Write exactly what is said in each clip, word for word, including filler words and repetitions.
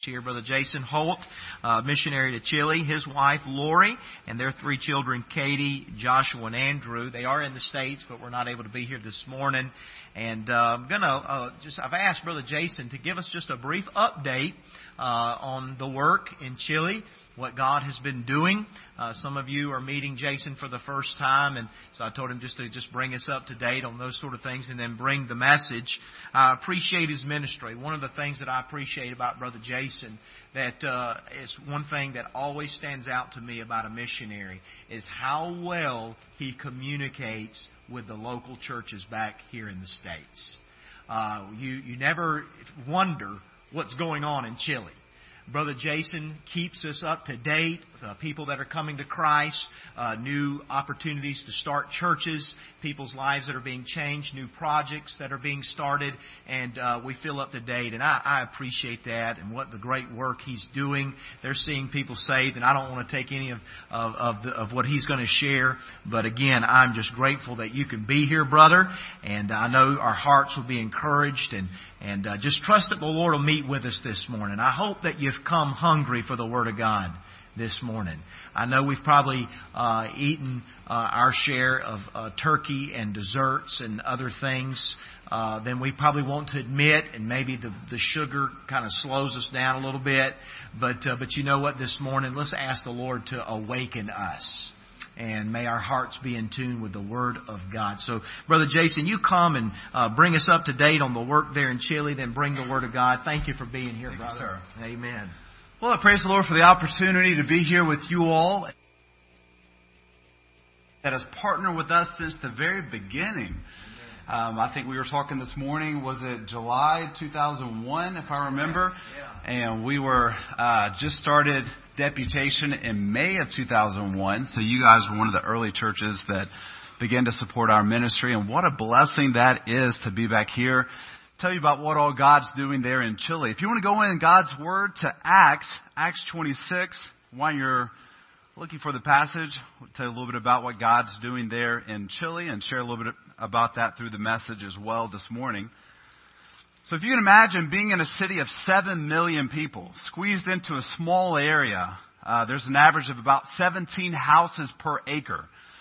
here. Brother Jason Holt, uh, missionary to Chile, his wife Lori, and their three children, Katie, Joshua, and Andrew. They are in the States, but we're not able to be here this morning. And uh, I'm gonna uh, just I've asked Brother Jason to give us just a brief update uh, on the work in Chile, what God has been doing. Uh, some of you are meeting Jason for the first time, and so I told him just to just bring us up to date on those sort of things and then bring the message. I appreciate his ministry. One of the things that I appreciate about Brother Jason, that uh, is one thing that always stands out to me about a missionary, is how well he communicates with the local churches back here in the States. Uh, you, you never wonder what's going on in Chile. Brother Jason keeps us up to date, uh, people that are coming to Christ, uh, new opportunities to start churches, people's lives that are being changed, new projects that are being started, and uh, we feel up to date. And I, I appreciate that and what the great work he's doing. They're seeing people saved, and I don't want to take any of of, of, the, of what he's going to share. But again, I'm just grateful that you can be here, brother, and I know our hearts will be encouraged, and, and uh, just trust that the Lord will meet with us this morning. I hope that you've come hungry for the Word of God this morning. I know we've probably uh, eaten uh, our share of uh, turkey and desserts and other things uh, than we probably want to admit, and maybe the, the sugar kind of slows us down a little bit. But uh, but you know what? This morning, let's ask the Lord to awaken us. And may our hearts be in tune with the Word of God. So, Brother Jason, you come and uh, bring us up to date on the work there in Chile, then bring the Word of God. Thank you for being here, Thank brother. You, sir. Amen. Well, I praise the Lord for the opportunity to be here with you all, that has partnered with us since the very beginning. Um, I think we were talking this morning, was it July two thousand one, if I remember? Yeah. And we were uh, just started deputation in May of two thousand one. So you guys were one of the early churches that began to support our ministry. And what a blessing that is to be back here. Tell you about what all God's doing there in Chile. If you want to go in God's Word to Acts, Acts twenty-six, while you're looking for the passage, I'll tell you a little bit about what God's doing there in Chile and share a little bit about that through the message as well this morning. So if you can imagine being in a city of seven million people, squeezed into a small area, uh, there's an average of about seventeen houses per acre.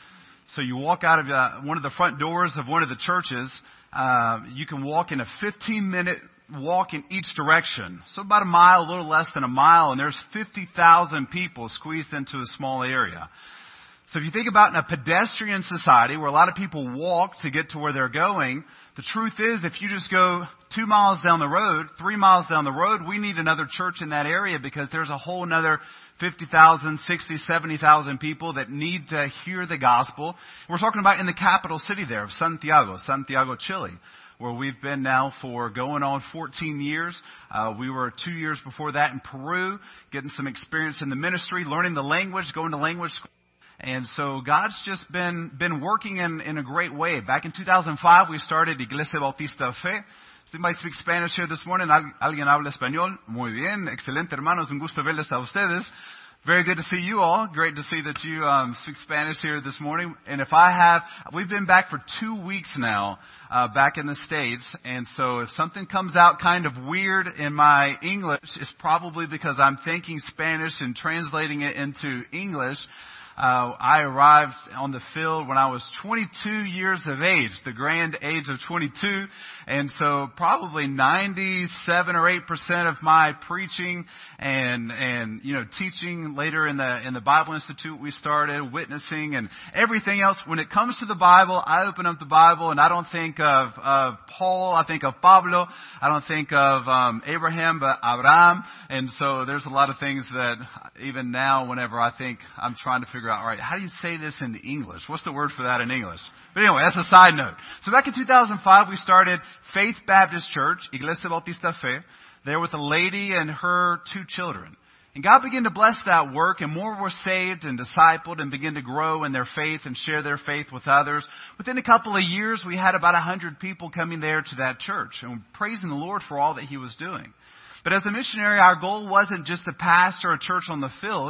So you walk out of uh, one of the front doors of one of the churches, uh, you can walk in a fifteen minute walk in each direction. So about a mile, a little less than a mile, and there's fifty thousand people squeezed into a small area. So if you think about in a pedestrian society where a lot of people walk to get to where they're going, the truth is if you just go two miles down the road, three miles down the road, we need another church in that area because there's a whole another fifty thousand, sixty, seventy thousand people that need to hear the gospel. We're talking about in the capital city there of Santiago, Santiago, Chile, where we've been now for going on fourteen years. Uh, we were two years before that in Peru, getting some experience in the ministry, learning the language, going to language school. And so God's just been been working in, in a great way. Back in two thousand five, we started Iglesia Bautista Fe. Somebody speaks Spanish here this morning. ¿Alguien habla español? Muy bien. Excelente, hermanos. Un gusto verles a ustedes. Very good to see you all. Great to see that you um, speak Spanish here this morning. And if I have, we've been back for two weeks now, uh, back in the States. And so if something comes out kind of weird in my English, it's probably because I'm thinking Spanish and translating it into English. Uh, I arrived on the field when I was twenty-two years of age, the grand age of twenty-two. And so probably ninety-seven or eight percent of my preaching and, and, you know, teaching later in the, in the Bible Institute we started, witnessing and everything else. When it comes to the Bible, I open up the Bible and I don't think of, of Paul. I think of Pablo. I don't think of, um, Abraham, but Abraham. And so there's a lot of things that even now, whenever I think I'm trying to figure out, all right, how do you say this in English? What's the word for that in English? But anyway, that's a side note. So back in two thousand five, we started Faith Baptist Church, Iglesia Bautista Fe, there with a lady and her two children. And God began to bless that work, and more were saved and discipled and began to grow in their faith and share their faith with others. Within a couple of years, we had about one hundred people coming there to that church and praising the Lord for all that He was doing. But as a missionary, our goal wasn't just to pastor a church on the field.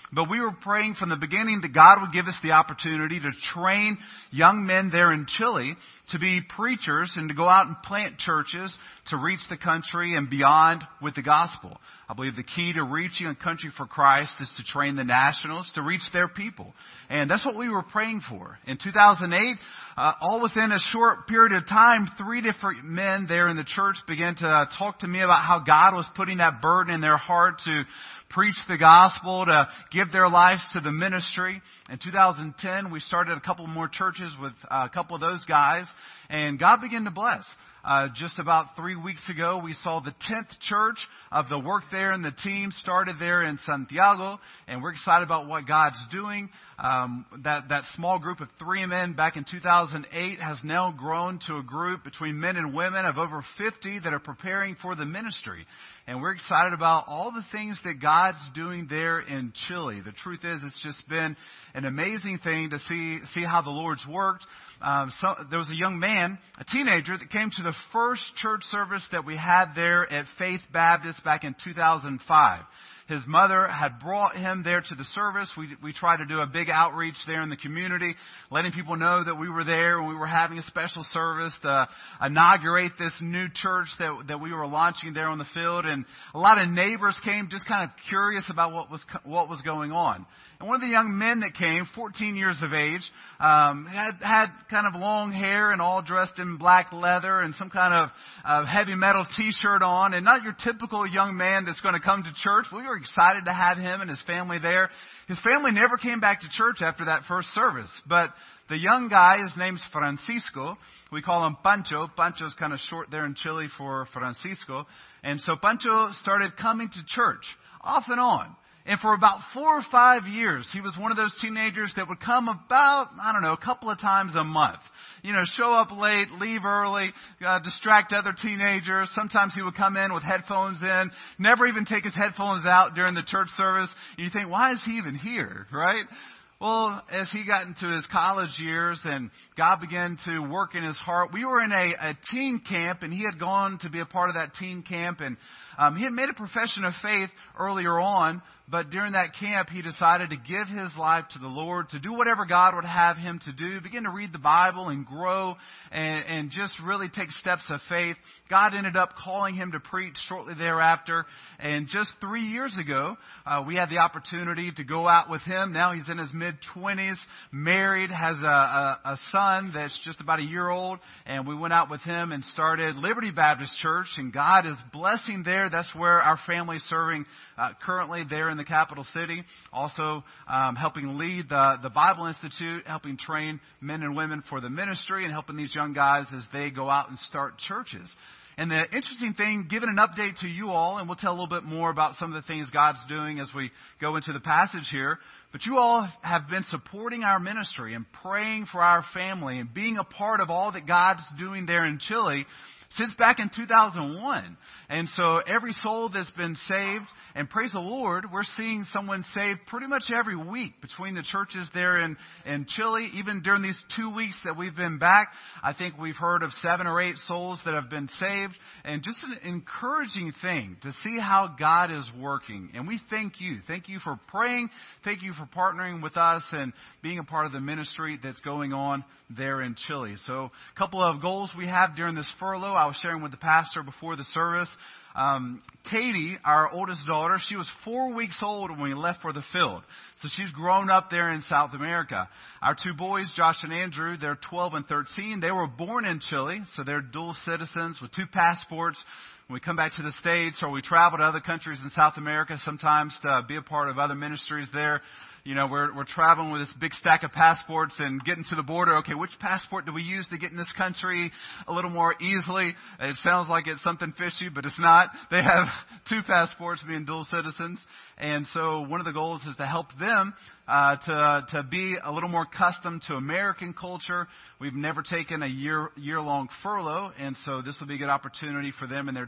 But we were praying from the beginning that God would give us the opportunity to train young men there in Chile to be preachers and to go out and plant churches to reach the country and beyond with the gospel. I believe the key to reaching a country for Christ is to train the nationals to reach their people. And that's what we were praying for. In two thousand eight, uh, all within a short period of time, three different men there in the church began to talk to me about how God was putting that burden in their heart to preach the gospel, to give their lives to the ministry. In two thousand ten, we started a couple more churches with uh, a couple of those guys, and God began to bless. Uh, just about three weeks ago, we saw the tenth church of the work there, and the team started there in Santiago, and we're excited about what God's doing. Um, that, that small group of three men back in two thousand eight has now grown to a group between men and women of over fifty that are preparing for the ministry. And we're excited about all the things that God's doing there in Chile. The truth is, it's just been an amazing thing to see, see how the Lord's worked. Um, so, there was a young man, a teenager, that came to the first church service that we had there at Faith Baptist back in two thousand five. His mother had brought him there to the service. We, we tried to do a big outreach there in the community, letting people know that we were there and we were having a special service to inaugurate this new church that, that we were launching there on the field. And a lot of neighbors came just kind of curious about what was, what was going on. And one of the young men that came, fourteen years of age, um, had, had kind of long hair and all dressed in black leather and some kind of uh, heavy metal t-shirt on, and not your typical young man that's going to come to church. We were excited to have him and his family there. His family never came back to church after that first service, but the young guy, his name's Francisco. We call him Pancho. Pancho's kind of short there in Chile for Francisco. And so Pancho started coming to church off and on. And for about four or five years, he was one of those teenagers that would come about, I don't know, a couple of times a month. You know, show up late, leave early, uh, distract other teenagers. Sometimes he would come in with headphones in, never even take his headphones out during the church service. And you think, why is he even here, right? Well, as he got into his college years and God began to work in his heart, we were in a, a teen camp, and he had gone to be a part of that teen camp, and um, he had made a profession of faith earlier on, but during that camp he decided to give his life to the Lord, to do whatever God would have him to do, begin to read the Bible and grow and, and just really take steps of faith. God ended up calling him to preach shortly thereafter, and just three years ago uh, we had the opportunity to go out with him. Now he's in his mid-twenties, married, has a, a, a son that's just about a year old, and we went out with him and started Liberty Baptist Church, and God is blessing there. That's where our family's serving uh, currently there in the capital city. Also um, helping lead the, the Bible Institute, helping train men and women for the ministry, and helping these young guys as they go out and start churches. And the interesting thing, giving an update to you all, and we'll tell a little bit more about some of the things God's doing as we go into the passage here. But you all have been supporting our ministry and praying for our family and being a part of all that God's doing there in Chile since back in two thousand one. And so every soul that's been saved, and praise the Lord, we're seeing someone saved pretty much every week between the churches there in, in Chile. Even during these two weeks that we've been back, I think we've heard of seven or eight souls that have been saved. And just an encouraging thing to see how God is working. And we thank you. Thank you for praying. Thank you for partnering with us and being a part of the ministry that's going on there in Chile. So a couple of goals we have during this furlough. I was sharing with the pastor before the service. Um, Katie, our oldest daughter, she was four weeks old when we left for the field. So she's grown up there in South America. Our two boys, Josh and Andrew, they're twelve and thirteen. They were born in Chile, so they're dual citizens with two passports. When we come back to the States, or we travel to other countries in South America sometimes to be a part of other ministries there, you know, we're, we're traveling with this big stack of passports and getting to the border. Okay, which passport do we use to get in this country a little more easily? It sounds like it's something fishy, but it's not. They have two passports, being dual citizens. And so one of the goals is to help them uh, to to be a little more accustomed to American culture. We've never taken a year year long furlough, and so this will be a good opportunity for them and their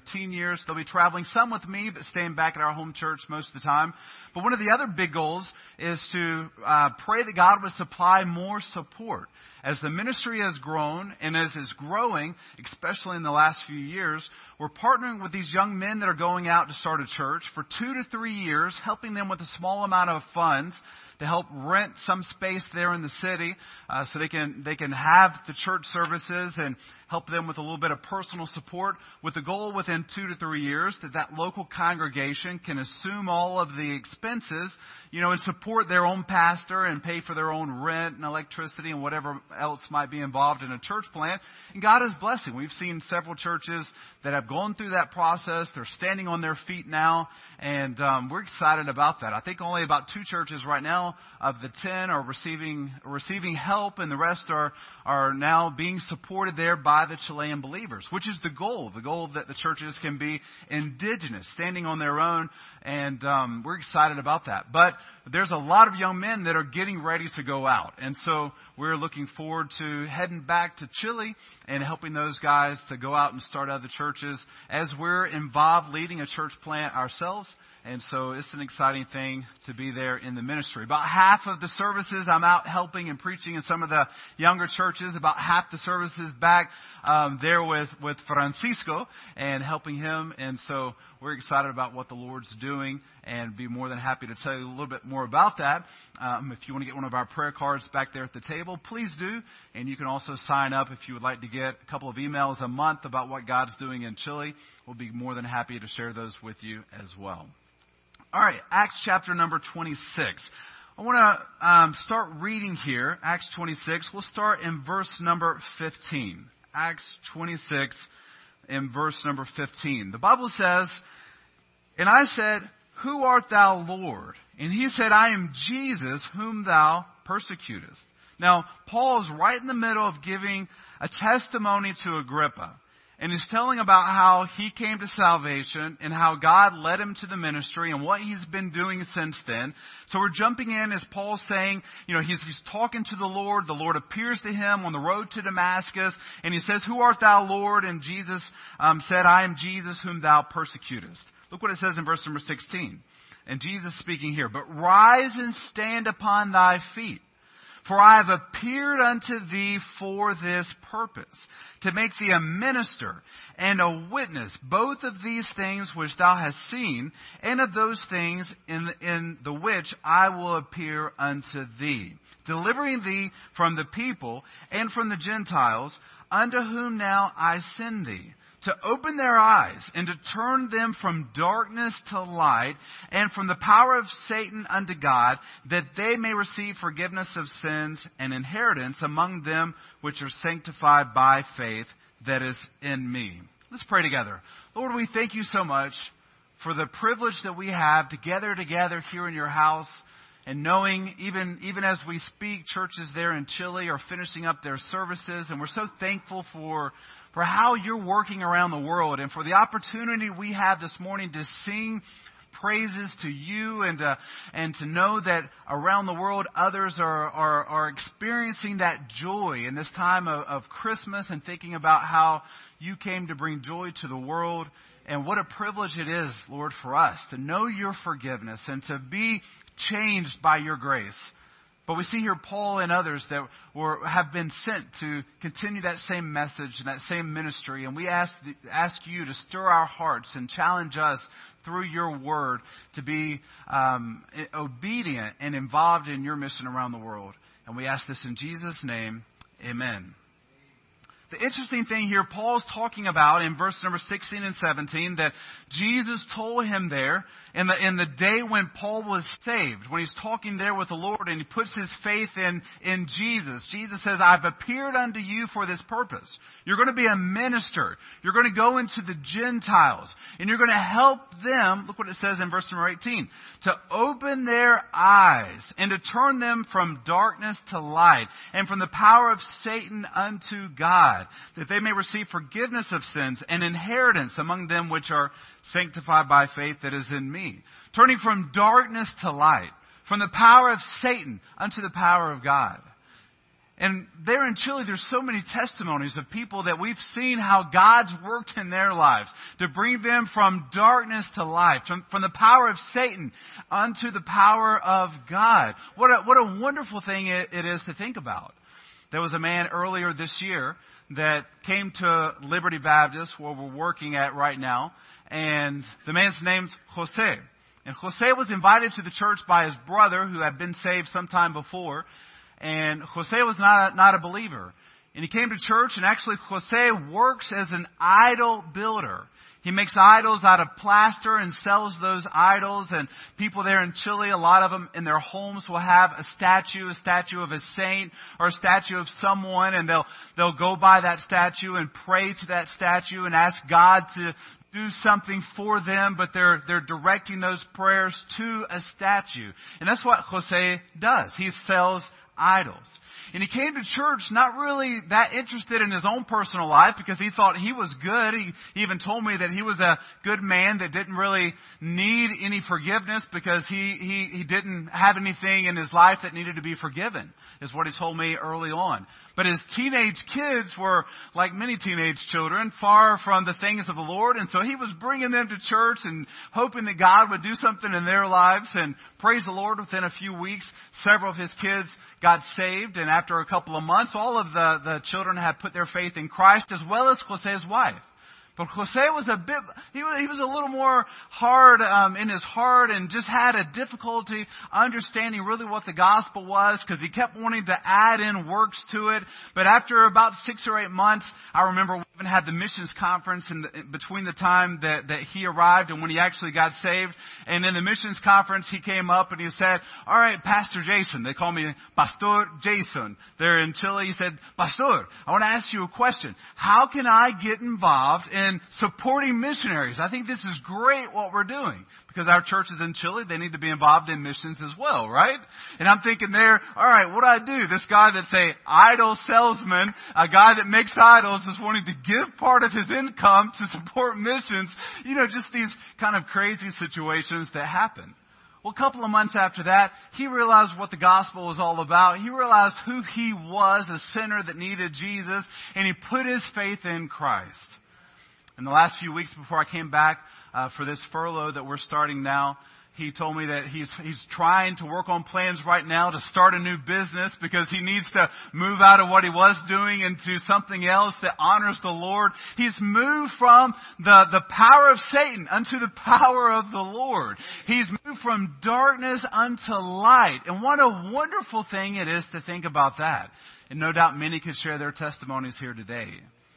fifteen years. They'll be traveling some with me, but staying back at our home church most of the time. But one of the other big goals is to uh, pray that God would supply more support. As the ministry has grown and as it's growing, especially in the last few years, we're partnering with these young men that are going out to start a church for two to three years, helping them with a small amount of funds to help rent some space there in the city, uh, so they can they can have the church services and help them with a little bit of personal support, with the goal within two to three years that that local congregation can assume all of the expenses, you know, and support their own pastor and pay for their own rent and electricity and whatever else might be involved in a church plant. And God is blessing. We've seen several churches that have gone through that process. They're standing on their feet now, and um, we're excited about that. I think only about two churches right now of the ten are receiving receiving help, and the rest are are now being supported there by the Chilean believers, which is the goal. The goal that the churches can be indigenous, standing on their own, and um, we're excited about that. But there's a lot of young men that are getting ready to go out, and so we're looking forward to heading back to Chile and helping those guys to go out and start other churches as we're involved leading a church plant ourselves. And so it's an exciting thing to be there in the ministry. About half of the services I'm out helping and preaching in some of the younger churches. About half the services back um, there with, with Francisco and helping him. And so we're excited about what the Lord's doing and be more than happy to tell you a little bit more about that. Um, if you want to get one of our prayer cards back there at the table, please do. And you can also sign up if you would like to get a couple of emails a month about what God's doing in Chile. We'll be more than happy to share those with you as well. All right, Acts chapter number twenty-six. I want to um, start reading here, Acts twenty-six. We'll start in verse number fifteen. Acts twenty-six in verse number fifteen. The Bible says, "And I said, Who art thou, Lord? And he said, I am Jesus, whom thou persecutest." Now, Paul is right in the middle of giving a testimony to Agrippa. And he's telling about how he came to salvation and how God led him to the ministry and what he's been doing since then. So we're jumping in as Paul's saying, you know, he's, he's talking to the Lord. The Lord appears to him on the road to Damascus. And he says, "Who art thou, Lord?" And Jesus um, said, "I am Jesus whom thou persecutest." Look what it says in verse number sixteen. And Jesus speaking here, "But rise and stand upon thy feet. For I have appeared unto thee for this purpose, to make thee a minister and a witness, both of these things which thou hast seen, and of those things in, in the which I will appear unto thee, delivering thee from the people and from the Gentiles, unto whom now I send thee, to open their eyes and to turn them from darkness to light and from the power of Satan unto God, that they may receive forgiveness of sins and inheritance among them which are sanctified by faith that is in me." Let's pray together. Lord, we thank you so much for the privilege that we have to gather together here in your house, and knowing even, even as we speak, churches there in Chile are finishing up their services, and we're so thankful for for how you're working around the world and for the opportunity we have this morning to sing praises to you and to, and to know that around the world others are, are, are experiencing that joy in this time of, of Christmas, and thinking about how you came to bring joy to the world. And what a privilege it is, Lord, for us to know your forgiveness and to be changed by your grace. But we see here Paul and others that were, have been sent to continue that same message and that same ministry. And we ask, ask you to stir our hearts and challenge us through your word to be um, obedient and involved in your mission around the world. And we ask this in Jesus' name. Amen. The interesting thing here, Paul's talking about in verse number sixteen and seventeen that Jesus told him there in the, in the day when Paul was saved, when he's talking there with the Lord and he puts his faith in, in Jesus. Jesus says, "I've appeared unto you for this purpose." You're going to be a minister. You're going to go into the Gentiles and you're going to help them. Look what it says in verse number eighteen. To open their eyes and to turn them from darkness to light and from the power of Satan unto God, that they may receive forgiveness of sins and inheritance among them which are sanctified by faith that is in me. Turning from darkness to light, from the power of Satan unto the power of God. And there in Chile, there's so many testimonies of people that we've seen how God's worked in their lives to bring them from darkness to light, from, from the power of Satan unto the power of God. What a, what a wonderful thing it, it is to think about. There was a man earlier this year that came to Liberty Baptist, where we're working at right now, and the man's name's Jose. And Jose was invited to the church by his brother, who had been saved sometime before. And Jose was not a, not a believer. And he came to church, and actually Jose works as an idol builder. He makes idols out of plaster and sells those idols. And people there in Chile, a lot of them in their homes will have a statue, a statue of a saint or a statue of someone. And they'll, they'll go by that statue and pray to that statue and ask God to do something for them, but they're, they're directing those prayers to a statue. And that's what Jose does. He sells idols. And he came to church not really that interested in his own personal life because he thought he was good. He, he even told me that he was a good man that didn't really need any forgiveness because he, he, he didn't have anything in his life that needed to be forgiven, is what he told me early on. But his teenage kids were, like many teenage children, far from the things of the Lord. And so he was bringing them to church and hoping that God would do something in their lives. And praise the Lord, within a few weeks, several of his kids got saved. And after a couple of months, all of the, the children had put their faith in Christ, as well as Jose's wife. But Jose was a bit, he was, he was a little more hard um, in his heart and just had a difficulty understanding really what the gospel was because he kept wanting to add in works to it. But after about six or eight months, I remember we even had the missions conference in, the, in between the time that, that he arrived and when he actually got saved. And in the missions conference, he came up and he said, all right, Pastor Jason, they call me Pastor Jason. They're in Chile. He said, Pastor, I want to ask you a question. How can I get involved in And supporting missionaries? I think this is great what we're doing because our churches in Chile, they need to be involved in missions as well, right? And I'm thinking there, all right, what do I do? This guy that's a idol salesman, a guy that makes idols is wanting to give part of his income to support missions. You know, just these kind of crazy situations that happen. Well, a couple of months after that, he realized what the gospel was all about. He realized who he was, a sinner that needed Jesus, and he put his faith in Christ. In the last few weeks before I came back uh, for this furlough that we're starting now, he told me that he's he's trying to work on plans right now to start a new business because he needs to move out of what he was doing into something else that honors the Lord. He's moved from the, the power of Satan unto the power of the Lord. He's moved from darkness unto light. And what a wonderful thing it is to think about that. And no doubt many could share their testimonies here today.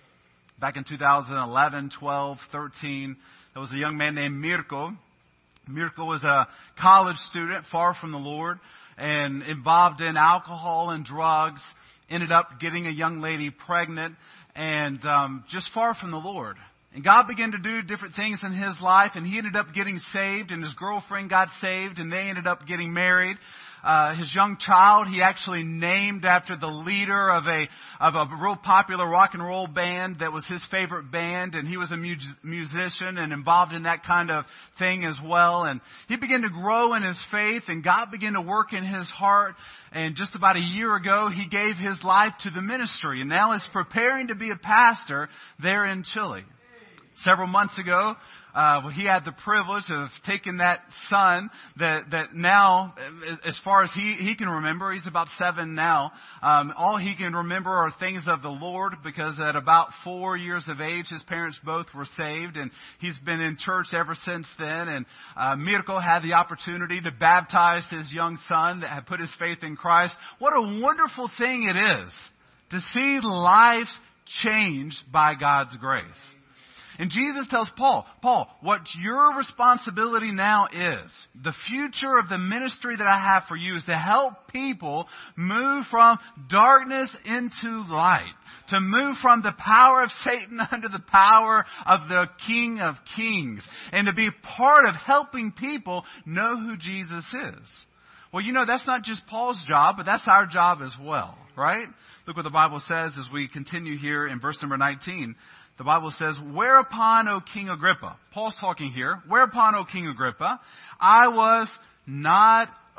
Back in two thousand eleven, twelve, thirteen, there was a young man named Mirko. Mirko was a college student, far from the Lord, and involved in alcohol and drugs. Ended up getting a young lady pregnant, and um, just far from the Lord. And God began to do different things in his life, and he ended up getting saved, and his girlfriend got saved, and they ended up getting married. Uh, his young child, he actually named after the leader of a of a real popular rock and roll band that was his favorite band, and he was a mu- musician and involved in that kind of thing as well. And he began to grow in his faith, and God began to work in his heart. And just about a year ago, he gave his life to the ministry, and now is preparing to be a pastor there in Chile. Several months ago, uh, he had the privilege of taking that son that, that now, as far as he, he can remember, he's about seven now, um, all he can remember are things of the Lord because at about four years of age, his parents both were saved, and he's been in church ever since then. And uh, Mirko had the opportunity to baptize his young son that had put his faith in Christ. What a wonderful thing it is to see lives changed by God's grace. And Jesus tells Paul, Paul, what your responsibility now is, the future of the ministry that I have for you is to help people move from darkness into light, to move from the power of Satan under the power of the King of Kings, and to be part of helping people know who Jesus is. Well, you know, that's not just Paul's job, but that's our job as well, right? Look what the Bible says as we continue here in verse number nineteen. The Bible says, whereupon, O King Agrippa, Paul's talking here, whereupon, O King Agrippa, I was not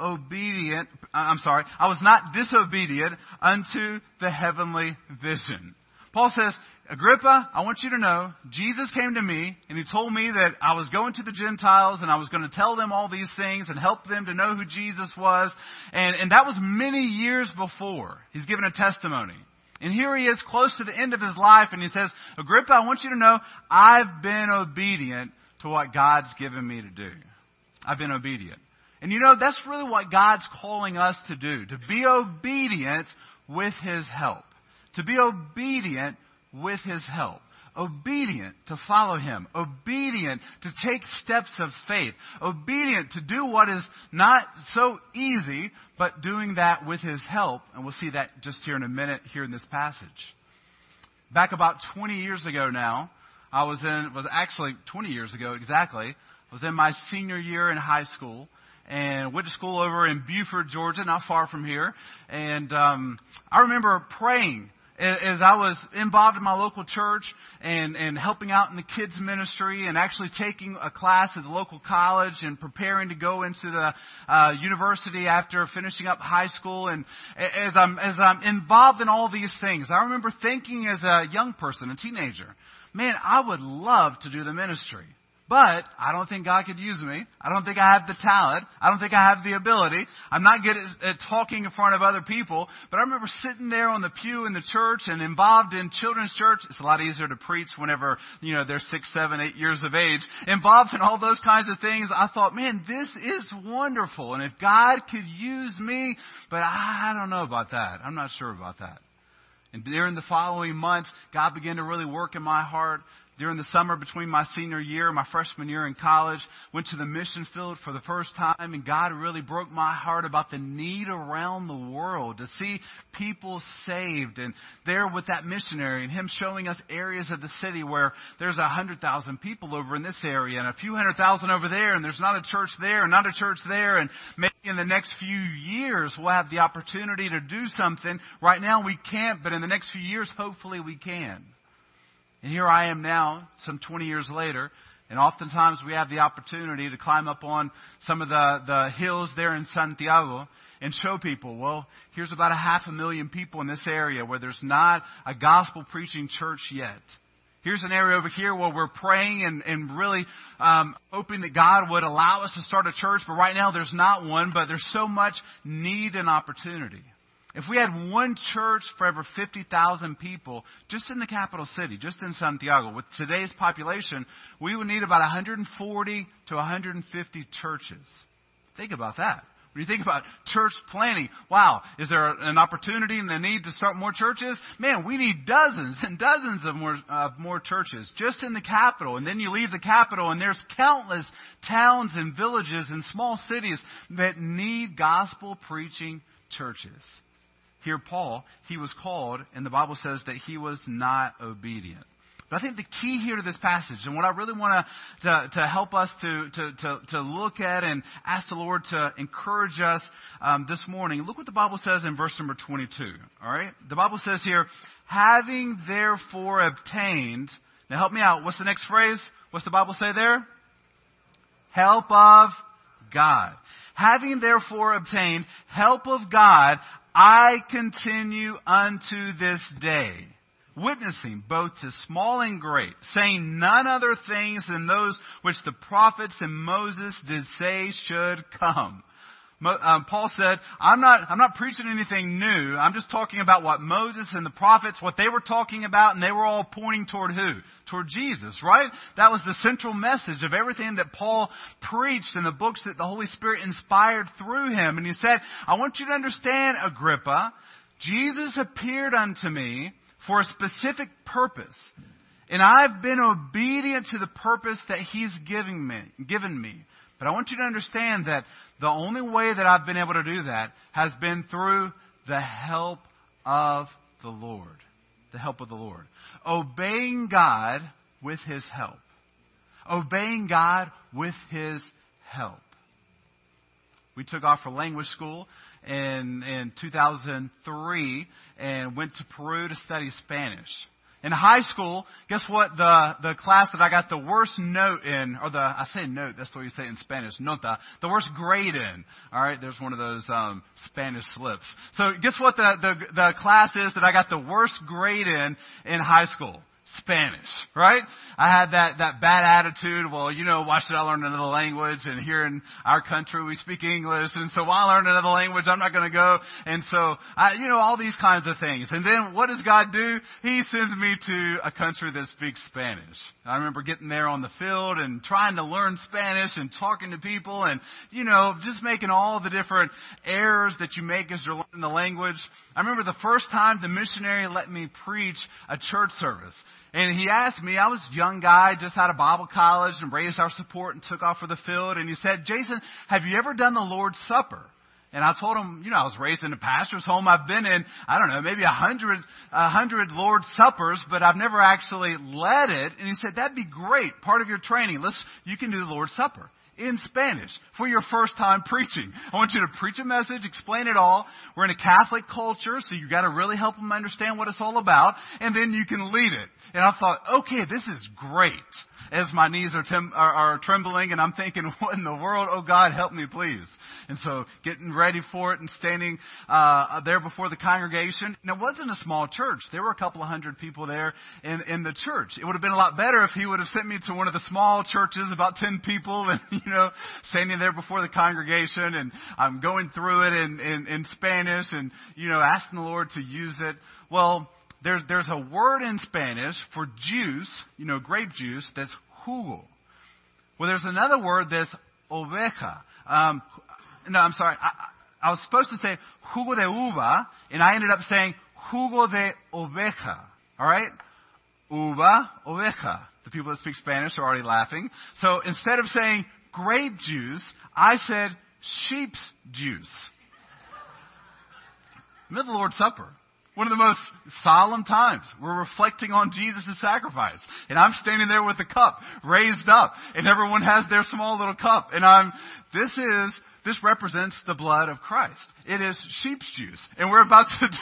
obedient, I'm sorry, I was not disobedient unto the heavenly vision. Paul says, Agrippa, I want you to know, Jesus came to me and he told me that I was going to the Gentiles and I was going to tell them all these things and help them to know who Jesus was. And, and that was many years before. He's given a testimony. And here he is close to the end of his life and he says, Agrippa, I want you to know, I've been obedient to what God's given me to do. I've been obedient. And you know, that's really what God's calling us to do, to be obedient with his help. To be obedient with his help. Obedient to follow him. Obedient to take steps of faith. Obedient to do what is not so easy, but doing that with his help. And we'll see that just here in a minute here in this passage. Back about twenty years ago now, I was in, was actually twenty years ago exactly, I was in my senior year in high school. And went to school over in Buford, Georgia, not far from here. And um, I remember praying as I was involved in my local church and, and helping out in the kids ministry and actually taking a class at the local college and preparing to go into the uh, university after finishing up high school. And as I'm, as I'm involved in all these things, I remember thinking as a young person, a teenager, man, I would love to do the ministry. But I don't think God could use me. I don't think I have the talent. I don't think I have the ability. I'm not good at, at talking in front of other people. But I remember sitting there on the pew in the church and involved in children's church. It's a lot easier to preach whenever, you know, they're six, seven, eight years of age. Involved in all those kinds of things. I thought, man, this is wonderful. And if God could use me, but I don't know about that. I'm not sure about that. And during the following months, God began to really work in my heart. During the summer between my senior year, my freshman year in college, went to the mission field for the first time, and God really broke my heart about the need around the world to see people saved. And there with that missionary and him showing us areas of the city where there's a hundred thousand people over in this area and a few hundred thousand over there, and there's not a church there and not a church there, and maybe in the next few years we'll have the opportunity to do something. Right now we can't, but in the next few years hopefully we can. And here I am now, some twenty years later, and oftentimes we have the opportunity to climb up on some of the, the hills there in Santiago and show people, well, here's about a half a million people in this area where there's not a gospel preaching church yet. Here's an area over here where we're praying and, and really um, hoping that God would allow us to start a church, but right now there's not one, but there's so much need and opportunity. If we had one church for every fifty thousand people, just in the capital city, just in Santiago, with today's population, we would need about one hundred forty to one hundred fifty churches. Think about that. When you think about church planning, wow, is there an opportunity and a need to start more churches? Man, we need dozens and dozens of more, uh, more churches just in the capital. And then you leave the capital and there's countless towns and villages and small cities that need gospel preaching churches. Here, Paul, he was called, and the Bible says that he was not obedient. But I think the key here to this passage, and what I really want to to help us to, to, to, to look at and ask the Lord to encourage us um, this morning, look what the Bible says in verse number twenty-two. All right? The Bible says here, having therefore obtained, now help me out, what's the next phrase? What's the Bible say there? Help of God. Having therefore obtained help of God, I continue unto this day, witnessing both to small and great, saying none other things than those which the prophets and Moses did say should come. Um, Paul said, I'm not, I'm not preaching anything new. I'm just talking about what Moses and the prophets, what they were talking about, and they were all pointing toward who? Toward Jesus, right? That was the central message of everything that Paul preached in the books that the Holy Spirit inspired through him. And he said, I want you to understand, Agrippa, Jesus appeared unto me for a specific purpose. And I've been obedient to the purpose that he's giving me, given me. But I want you to understand that the only way that I've been able to do that has been through the help of the Lord. The help of the Lord. Obeying God with his help. Obeying God with his help. We took off for language school in, in two thousand three and went to Peru to study Spanish. In high school, guess what? The, the class that I got the worst note in, or the, I say note, that's what you say in Spanish, nota, the worst grade in. Alright, there's one of those, um, Spanish slips. So guess what the, the, the class is that I got the worst grade in, in high school? Spanish, right? I had that, that bad attitude. Well, you know, why should I learn another language? And here in our country, we speak English. And so why learn another language? I'm not going to go. And so, I, you know, all these kinds of things. And then what does God do? He sends me to a country that speaks Spanish. I remember getting there on the field and trying to learn Spanish and talking to people and, you know, just making all the different errors that you make as you're learning the language. I remember the first time the missionary let me preach a church service. And he asked me, I was a young guy, just out of Bible college and raised our support and took off for the field. And he said, Jason, have you ever done the Lord's Supper? And I told him, you know, I was raised in a pastor's home. I've been in, I don't know, maybe a hundred, a hundred Lord's Suppers, but I've never actually led it. And he said, that'd be great. Part of your training. Let's, you can do the Lord's Supper in Spanish for your first time preaching. I want you to preach a message, explain it all. We're in a Catholic culture, so you got to really help them understand what it's all about, and then you can lead it. And I thought, okay, this is great. As my knees are, tem- are, are trembling, and I'm thinking, what in the world? Oh God, help me, please. And so getting ready for it and standing uh there before the congregation. And it wasn't a small church. There were a couple of hundred people there in, in the church. It would have been a lot better if he would have sent me to one of the small churches, about ten people, and, you know, standing there before the congregation, and I'm going through it in, in, in Spanish and, you know, asking the Lord to use it. Well, There's, there's a word in Spanish for juice, you know, grape juice, that's jugo. Well, there's another word that's oveja. Um, no, I'm sorry. I, I was supposed to say jugo de uva, and I ended up saying jugo de oveja. All right? Uva, oveja. The people that speak Spanish are already laughing. So instead of saying grape juice, I said sheep's juice. Middle of the Lord's Supper. One of the most solemn times. We're reflecting on Jesus' sacrifice. And I'm standing there with the cup raised up. And everyone has their small little cup. And I'm, this is, this represents the blood of Christ. It is sheep's juice. And we're about to do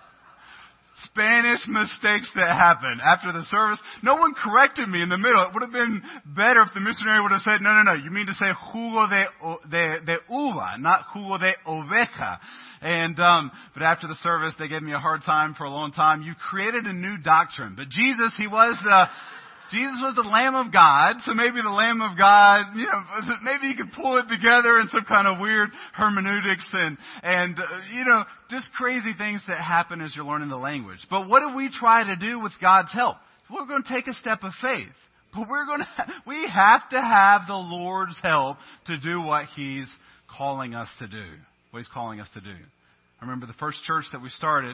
Spanish mistakes that happen after the service. No one corrected me in the middle. It would have been better if the missionary would have said, no, no, no, you mean to say jugo de, de, de uva, not jugo de oveja. And, um, but after the service, they gave me a hard time for a long time. You created a new doctrine. But Jesus, he was the, Jesus was the Lamb of God, so maybe the Lamb of God, you know, maybe you could pull it together in some kind of weird hermeneutics and, and, uh, you know, just crazy things that happen as you're learning the language. But what do we try to do with God's help? We're going to take a step of faith. But we're going to, we have to have the Lord's help to do what He's calling us to do. What He's calling us to do. I remember the first church that we started,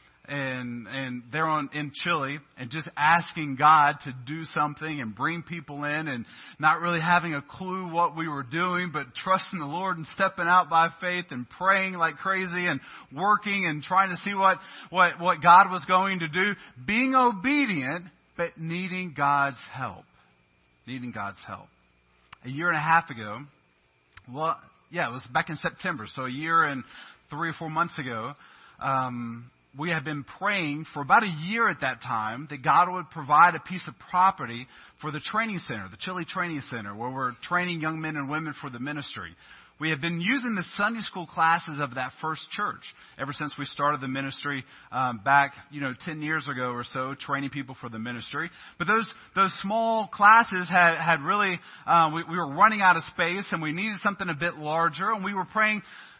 and and they're on in Chile, and just asking God to do something and bring people in, and not really having a clue what we were doing, but trusting the Lord and stepping out by faith and praying like crazy and working and trying to see what what what God was going to do, being obedient but needing God's help, needing God's help. A year and a half ago, well, yeah, it was back in September, so a year and three or four months ago. Um, We had been praying for about a year at that time that God would provide a piece of property for the training center, the Chile Training Center, where we're training young men and women for the ministry. We had been using the Sunday school classes of that first church ever since we started the ministry um, back, you know, ten years ago or so, training people for the ministry. But those those small classes had had really um, we, we were running out of space, and we needed something a bit larger, and we were praying.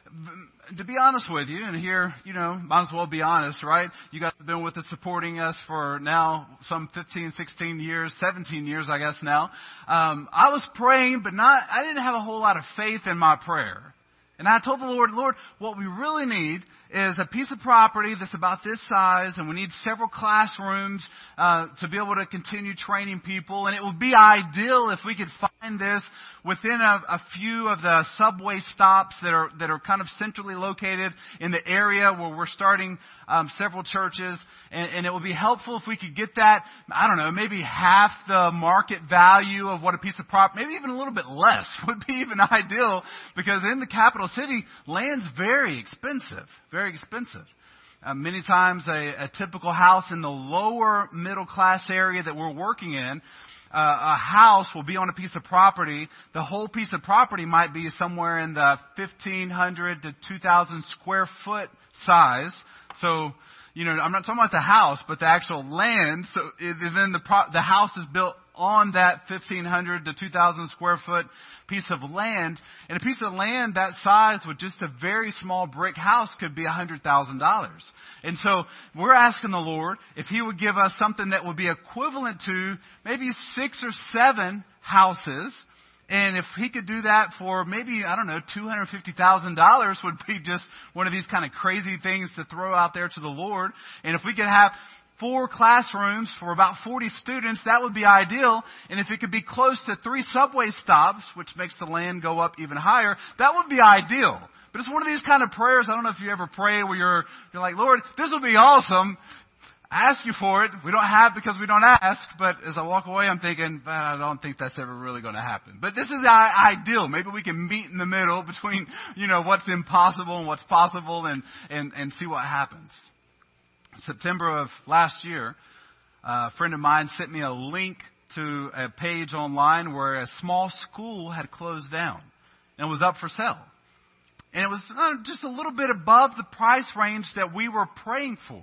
To be honest with you, and here, you know, might as well be honest, right? You guys have been with us, supporting us for now some fifteen, sixteen years, seventeen years, I guess now. Um, I was praying, but not, I didn't have a whole lot of faith in my prayer. And I told the Lord, Lord, what we really need is a piece of property that's about this size, and we need several classrooms uh, to be able to continue training people. And it would be ideal if we could find this within a, a few of the subway stops that are that are kind of centrally located in the area where we're starting um, several churches. And, and it would be helpful if we could get that, I don't know, maybe half the market value of what a piece of property, maybe even a little bit less, would be even ideal, because in the capital city, land's very expensive, very expensive. uh, many times a, a typical house in the lower middle class area that we're working in, uh, a house will be on a piece of property. The whole piece of property might be somewhere in the fifteen hundred to two thousand square foot size. So, you know, I'm not talking about the house, but the actual land. So then the pro- the house is built on that fifteen hundred to two thousand square foot piece of land. And a piece of land that size with just a very small brick house could be one hundred thousand dollars. And so we're asking the Lord if He would give us something that would be equivalent to maybe six or seven houses. And if He could do that for maybe, I don't know, two hundred fifty thousand dollars would be just one of these kind of crazy things to throw out there to the Lord. And if we could have four classrooms for about forty students, that would be ideal. And if it could be close to three subway stops, which makes the land go up even higher, that would be ideal. But it's one of these kind of prayers. I don't know if you ever pray where you're, you're like, Lord, this will be awesome. I ask you for it. We don't have because we don't ask. But as I walk away, I'm thinking, I don't think that's ever really going to happen. But this is ideal. Maybe we can meet in the middle between, you know, what's impossible and what's possible, and, and, and see what happens. September of last year, a friend of mine sent me a link to a page online where a small school had closed down and was up for sale. And it was uh, just a little bit above the price range that we were praying for.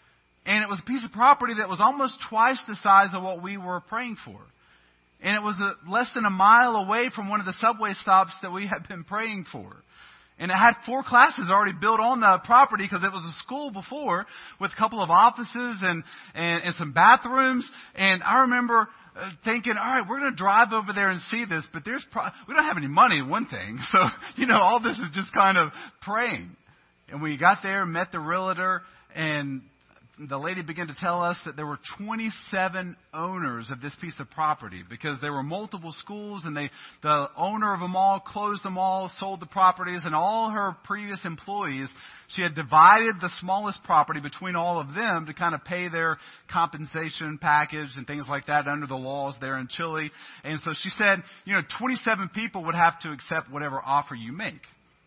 And it was a piece of property that was almost twice the size of what we were praying for. And it was a, less than a mile away from one of the subway stops that we had been praying for. And it had four classes already built on the property because it was a school before with a couple of offices and, and, and some bathrooms. And I remember thinking, all right, we're going to drive over there and see this, but there's pro- we don't have any money, one thing. So, you know, all this is just kind of praying. And we got there, met the realtor, and the lady began to tell us that there were twenty-seven owners of this piece of property because there were multiple schools, and they, the owner of them all closed them all, sold the properties, and all her previous employees, she had divided the smallest property between all of them to kind of pay their compensation package and things like that under the laws there in Chile. And so she said, you know, twenty-seven people would have to accept whatever offer you make.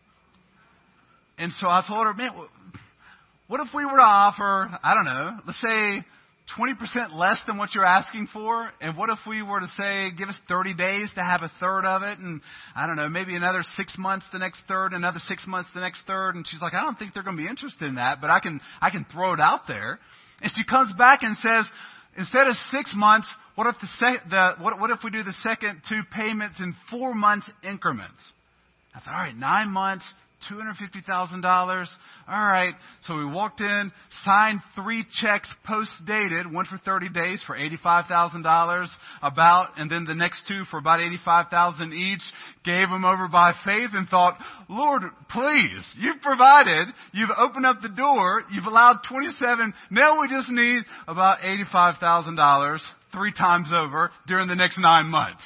And so I told her, man, what if we were to offer, I don't know, let's say twenty percent less than what you're asking for? And what if we were to say, give us thirty days to have a third of it? And I don't know, maybe another six months the next third, another six months the next third. And she's like, I don't think they're going to be interested in that, but I can, I can throw it out there. And she comes back and says, instead of six months, what if the, sec- the what, what if we do the second two payments in four months increments? I thought, all right, nine months. two hundred fifty thousand dollars. All right. So we walked in, signed three checks post-dated, one for thirty days for eighty-five thousand dollars about, and then the next two for about eighty-five thousand dollars each, gave them over by faith and thought, Lord, please, you've provided, you've opened up the door, you've allowed twenty-seven, now we just need about eighty-five thousand dollars three times over during the next nine months.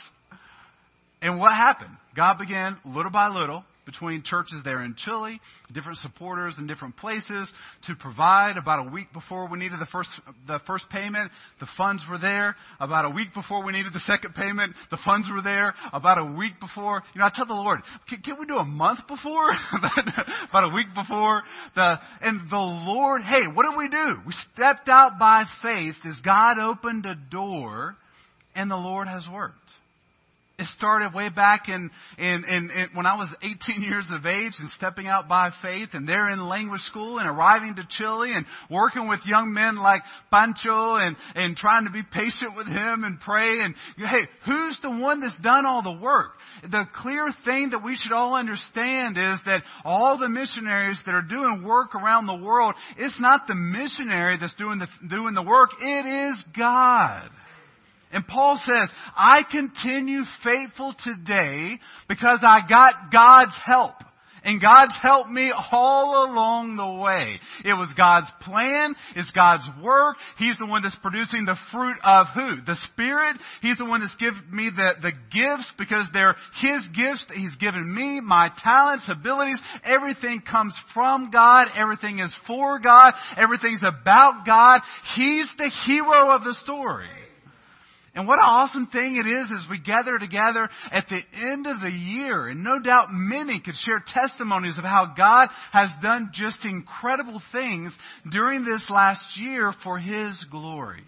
And what happened? God began little by little, between churches there in Chile, different supporters in different places, to provide. About a week before we needed the first the first payment, the funds were there. About a week before we needed the second payment, the funds were there. About a week before, you know, I tell the Lord, can, can we do a month before? About a week before. the And the Lord, hey, what did we do? We stepped out by faith as God opened a door, and the Lord has worked. It started way back in, in, in, in when I was eighteen years of age and stepping out by faith, and there in language school and arriving to Chile and working with young men like Pancho and, and trying to be patient with him and pray. And hey, who's the one that's done all the work? The clear thing that we should all understand is that all the missionaries that are doing work around the world, it's not the missionary that's doing the, doing the work. It is God. And Paul says, I continue faithful today because I got God's help. And God's helped me all along the way. It was God's plan. It's God's work. He's the one that's producing the fruit of who? The Spirit. He's the one that's given me the, the gifts because they're His gifts that He's given me, my talents, abilities. Everything comes from God. Everything is for God. Everything's about God. He's the hero of the story. And what an awesome thing it is as we gather together at the end of the year. And no doubt many could share testimonies of how God has done just incredible things during this last year for His glory.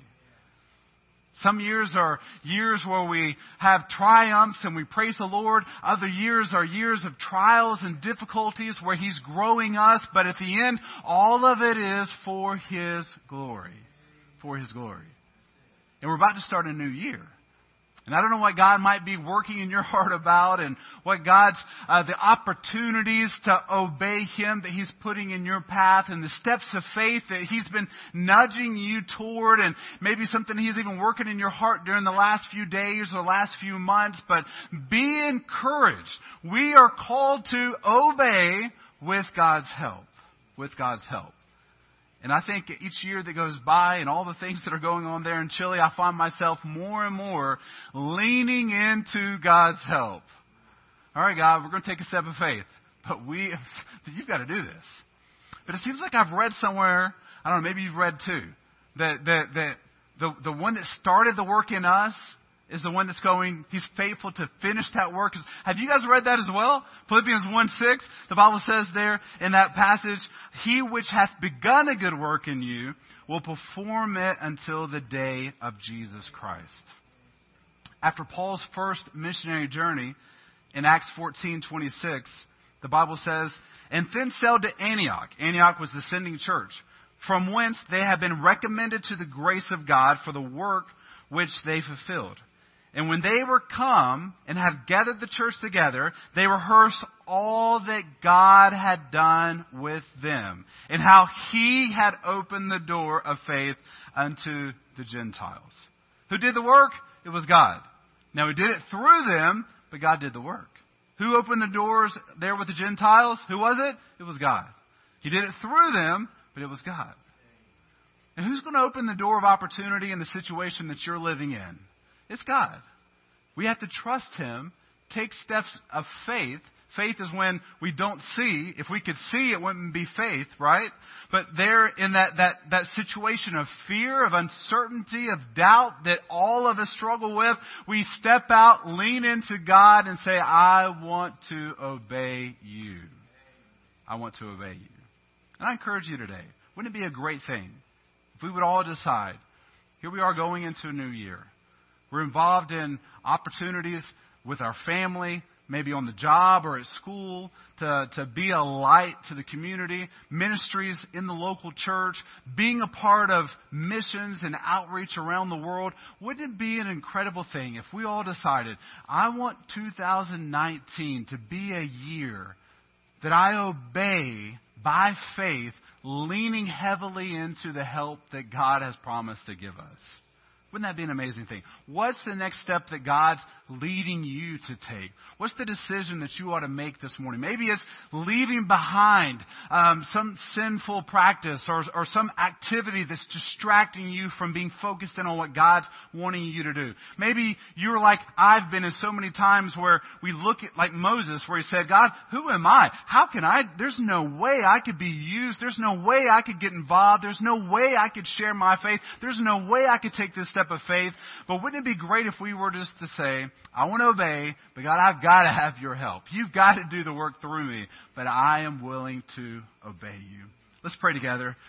Some years are years where we have triumphs and we praise the Lord. Other years are years of trials and difficulties where He's growing us. But at the end, all of it is for His glory. For His glory. And we're about to start a new year. And I don't know what God might be working in your heart about and what God's, uh, the opportunities to obey Him that He's putting in your path and the steps of faith that He's been nudging you toward, and maybe something He's even working in your heart during the last few days or last few months. But be encouraged. We are called to obey with God's help. With God's help. And I think each year that goes by and all the things that are going on there in Chile, I find myself more and more leaning into God's help. All right, God, we're going to take a step of faith. But we, you've got to do this. But it seems like I've read somewhere, I don't know, maybe you've read too, that, that, that the, the one that started the work in us is the one that's going, He's faithful to finish that work. Have you guys read that as well? Philippians one six, the Bible says there in that passage, He which hath begun a good work in you will perform it until the day of Jesus Christ. After Paul's first missionary journey in Acts fourteen twenty-six, the Bible says, and then sailed to Antioch. Antioch was the sending church, from whence they had been recommended to the grace of God for the work which they fulfilled. And when they were come and had gathered the church together, they rehearsed all that God had done with them, and how He had opened the door of faith unto the Gentiles. Who did the work? It was God. Now He did it through them, but God did the work. Who opened the doors there with the Gentiles? Who was it? It was God. He did it through them, but it was God. And who's going to open the door of opportunity in the situation that you're living in? It's God. We have to trust Him, take steps of faith. Faith is when we don't see. If we could see, it wouldn't be faith, right? But there in that, that, that situation of fear, of uncertainty, of doubt that all of us struggle with, we step out, lean into God and say, I want to obey you. I want to obey you. And I encourage you today, wouldn't it be a great thing if we would all decide, here we are going into a new year. We're involved in opportunities with our family, maybe on the job or at school, to, to be a light to the community, ministries in the local church, being a part of missions and outreach around the world. Wouldn't it be an incredible thing if we all decided, I want two thousand nineteen to be a year that I obey by faith, leaning heavily into the help that God has promised to give us? Wouldn't that be an amazing thing? What's the next step that God's leading you to take? What's the decision that you ought to make this morning? Maybe it's leaving behind um, some sinful practice or, or some activity that's distracting you from being focused in on what God's wanting you to do. Maybe you're like I've been in so many times where we look at like Moses, where he said, God, who am I? How can I? There's no way I could be used. There's no way I could get involved. There's no way I could share my faith. There's no way I could take this step of faith. But wouldn't it be great if we were just to say, I want to obey, but God, I've got to have your help. You've got to do the work through me, but I am willing to obey you. Let's pray together.